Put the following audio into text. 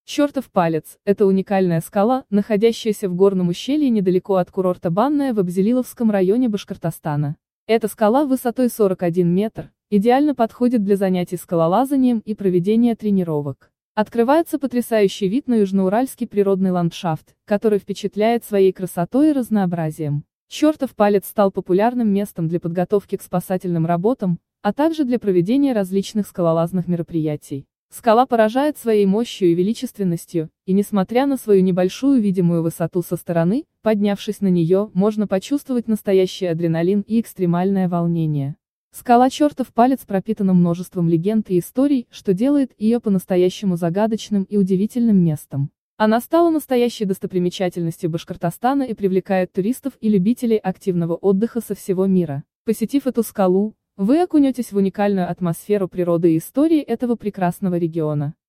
Чертов палец – это уникальная скала, находящаяся в горном ущелье недалеко от курорта Банная в Абзелиловском районе Башкортостана. Эта скала высотой 41 метр, идеально подходит для занятий скалолазанием и проведения тренировок. Открывается потрясающий вид на южноуральский природный ландшафт, который впечатляет своей красотой и разнообразием. Чертов палец стал популярным местом для подготовки к спасательным работам, а также для проведения различных скалолазных мероприятий. Скала поражает своей мощью и величественностью, и несмотря на свою небольшую видимую высоту со стороны, поднявшись на нее, можно почувствовать настоящий адреналин и экстремальное волнение. Скала Чертов палец пропитана множеством легенд и историй, что делает ее по-настоящему загадочным и удивительным местом. Она стала настоящей достопримечательностью Башкортостана и привлекает туристов и любителей активного отдыха со всего мира. Посетив эту скалу, вы окунетесь в уникальную атмосферу природы и истории этого прекрасного региона.